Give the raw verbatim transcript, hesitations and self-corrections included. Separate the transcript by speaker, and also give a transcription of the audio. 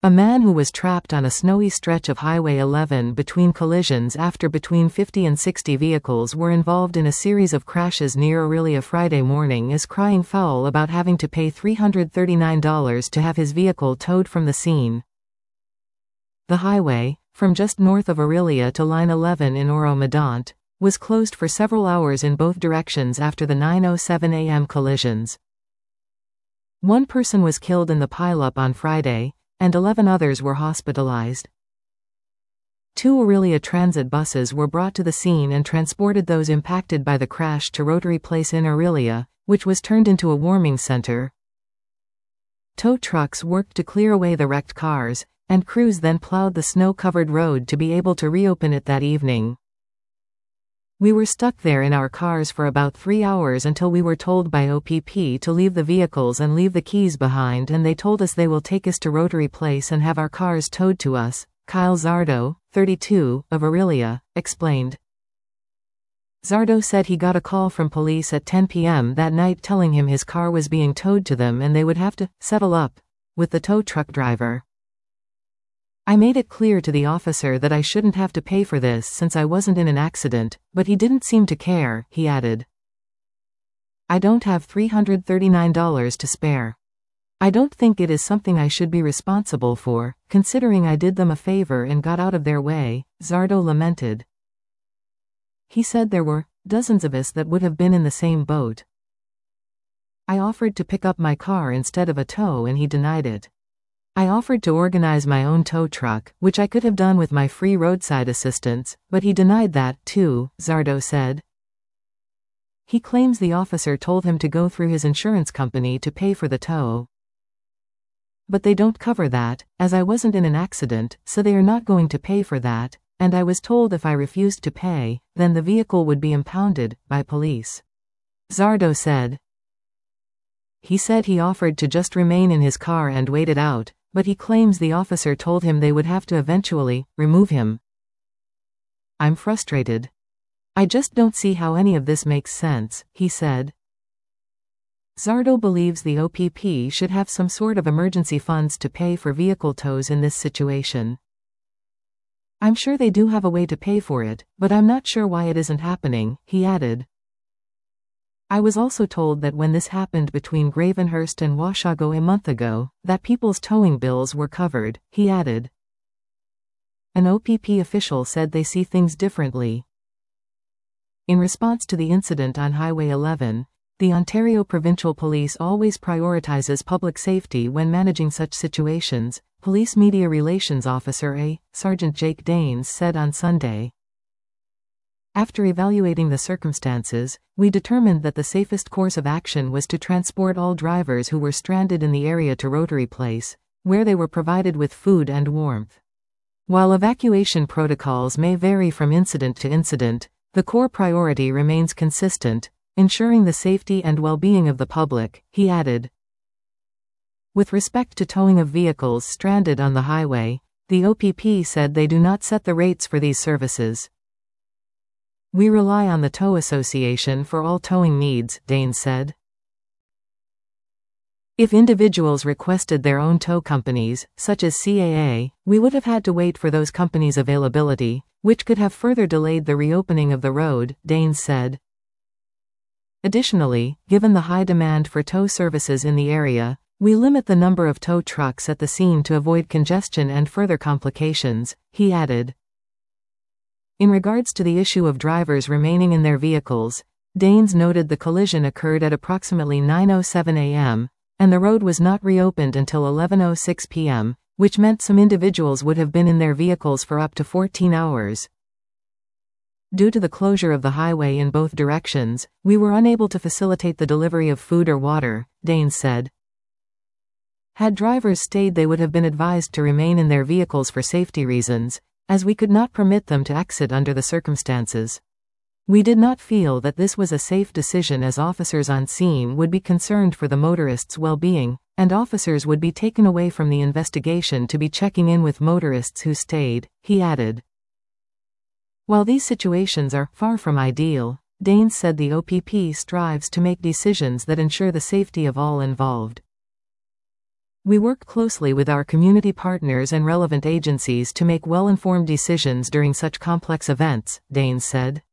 Speaker 1: A man who was trapped on a snowy stretch of Highway eleven between collisions after between fifty and sixty vehicles were involved in a series of crashes near Orillia Friday morning is crying foul about having to pay three hundred thirty-nine dollars to have his vehicle towed from the scene. The highway, from just north of Orillia to Line eleven in Oro-Medonte, was closed for several hours in both directions after the nine oh seven a m collisions. One person was killed in the pileup on Friday, and eleven others were hospitalized. Two Orillia Transit buses were brought to the scene and transported those impacted by the crash to Rotary Place in Orillia, which was turned into a warming center. Tow trucks worked to clear away the wrecked cars, and crews then plowed the snow-covered road to be able to reopen it that evening. We were stuck there in our cars for about three hours until we were told by O P P to leave the vehicles and leave the keys behind, and they told us they will take us to Rotary Place and have our cars towed to us, Kyle Zardo, thirty-two, of Orillia, explained. Zardo said he got a call from police at ten p m that night telling him his car was being towed to them and they would have to settle up with the tow truck driver. I made it clear to the officer that I shouldn't have to pay for this since I wasn't in an accident, but he didn't seem to care, he added. I don't have three hundred thirty-nine dollars to spare. I don't think it is something I should be responsible for, considering I did them a favor and got out of their way, Zardo lamented. He said there were dozens of us that would have been in the same boat. I offered to pick up my car instead of a tow and he denied it. I offered to organize my own tow truck, which I could have done with my free roadside assistance, but he denied that, too, Zardo said. He claims the officer told him to go through his insurance company to pay for the tow. But they don't cover that, as I wasn't in an accident, so they are not going to pay for that, and I was told if I refused to pay, then the vehicle would be impounded by police. Zardo said. He said he offered to just remain in his car and wait it out, but he claims the officer told him they would have to eventually remove him. I'm frustrated. I just don't see how any of this makes sense, he said. Zardo believes the O P P should have some sort of emergency funds to pay for vehicle tows in this situation. I'm sure they do have a way to pay for it, but I'm not sure why it isn't happening, he added. I was also told that when this happened between Gravenhurst and Washago a month ago, that people's towing bills were covered, he added. An O P P official said they see things differently. In response to the incident on Highway eleven, the Ontario Provincial Police always prioritizes public safety when managing such situations, Police Media Relations Officer A. Sergeant Jake Daines said on Sunday. After evaluating the circumstances, we determined that the safest course of action was to transport all drivers who were stranded in the area to Rotary Place, where they were provided with food and warmth. While evacuation protocols may vary from incident to incident, the core priority remains consistent, ensuring the safety and well-being of the public, he added. With respect to towing of vehicles stranded on the highway, the O P P said they do not set the rates for these services. We rely on the Tow Association for all towing needs, Daines said. If individuals requested their own tow companies, such as C A A, we would have had to wait for those companies' availability, which could have further delayed the reopening of the road, Daines said. Additionally, given the high demand for tow services in the area, we limit the number of tow trucks at the scene to avoid congestion and further complications, he added. In regards to the issue of drivers remaining in their vehicles, Daines noted the collision occurred at approximately nine oh seven a m, and the road was not reopened until eleven oh six p m, which meant some individuals would have been in their vehicles for up to fourteen hours. Due to the closure of the highway in both directions, we were unable to facilitate the delivery of food or water, Daines said. Had drivers stayed, they would have been advised to remain in their vehicles for safety reasons, as we could not permit them to exit under the circumstances. We did not feel that this was a safe decision, as officers on scene would be concerned for the motorists' well-being, and officers would be taken away from the investigation to be checking in with motorists who stayed, he added. While these situations are far from ideal, Daines said the O P P strives to make decisions that ensure the safety of all involved. We work closely with our community partners and relevant agencies to make well-informed decisions during such complex events, Daines said.